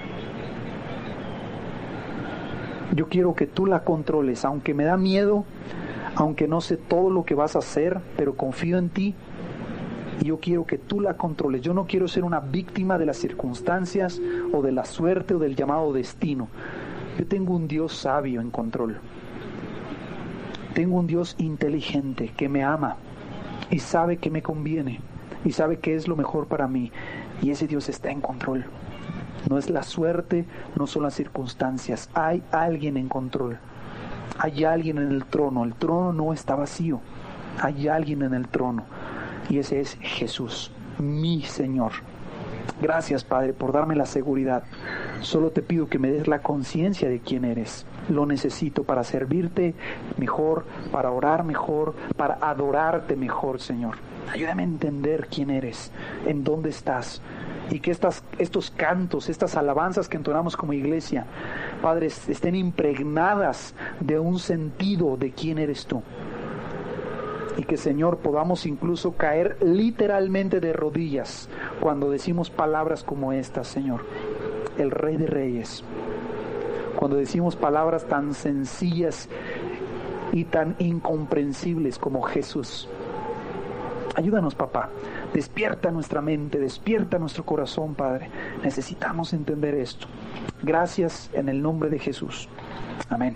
Yo quiero que tú la controles, aunque me da miedo, aunque no sé todo lo que vas a hacer, pero confío en ti. Y yo quiero que tú la controles. Yo no quiero ser una víctima de las circunstancias o de la suerte o del llamado destino. Yo tengo un Dios sabio en control. Tengo un Dios inteligente que me ama y sabe que me conviene y sabe que es lo mejor para mí. Y ese Dios está en control. No es la suerte, no son las circunstancias. Hay alguien en control. Hay alguien en el trono. El trono no está vacío. Hay alguien en el trono. Y ese es Jesús, mi Señor. Gracias, Padre, por darme la seguridad. Solo te pido que me des la conciencia de quién eres. Lo necesito para servirte mejor, para orar mejor, para adorarte mejor, Señor. Ayúdame a entender quién eres, en dónde estás. Y que estos cantos, estas alabanzas que entonamos como iglesia, Padre, estén impregnadas de un sentido de quién eres tú. Y que, Señor, podamos incluso caer literalmente de rodillas cuando decimos palabras como estas, Señor, el Rey de Reyes. Cuando decimos palabras tan sencillas y tan incomprensibles como Jesús. Ayúdanos, papá. Despierta nuestra mente, despierta nuestro corazón, Padre. Necesitamos entender esto. Gracias en el nombre de Jesús. Amén.